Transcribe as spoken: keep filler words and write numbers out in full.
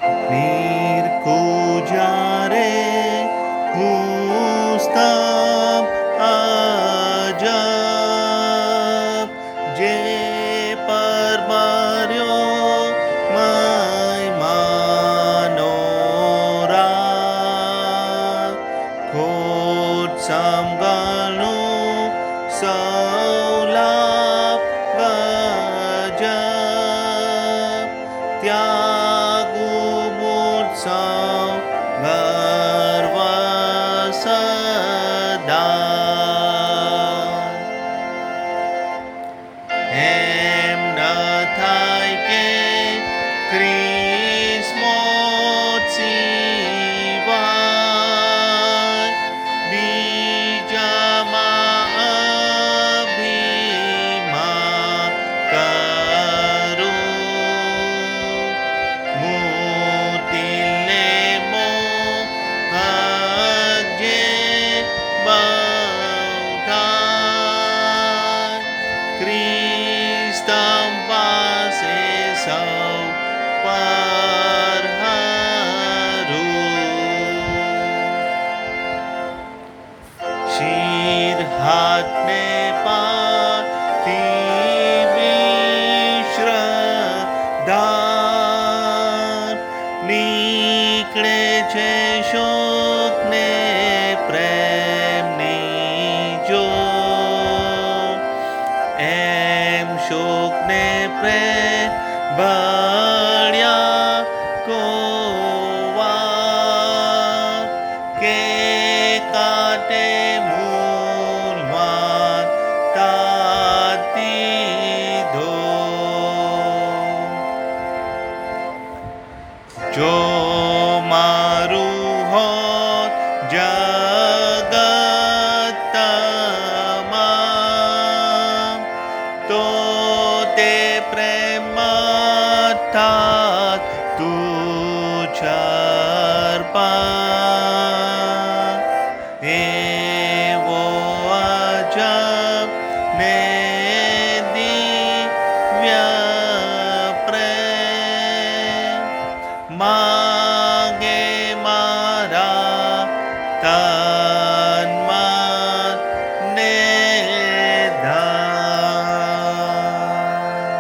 નિર્કુજારે હુસ્તમ અજબ જે પરબર્યો મય માનોરા ખોટ સમગણું સૌલાભ ગજબ ત્યાગું મૂર્છવ ગર્વ સદા એમ ન થાય કે ક્રિસ્મોત સિવાય બીજામાં અભિમાન કરું મૂર્તિને મોહજે બૌઠાય ક્રિસ્તમ પાસે સૌ પર હારું શિર હાથને પાથી વિશ્રદાન નીકળે છે શોકને પ્રેમની જો એમ શોકને પ્રેમ બળ્યા કોવા કે કાટે મૂળવાન તાતી ધો જો મારું હોત જગત તમામ તો તે પ્રેમ થા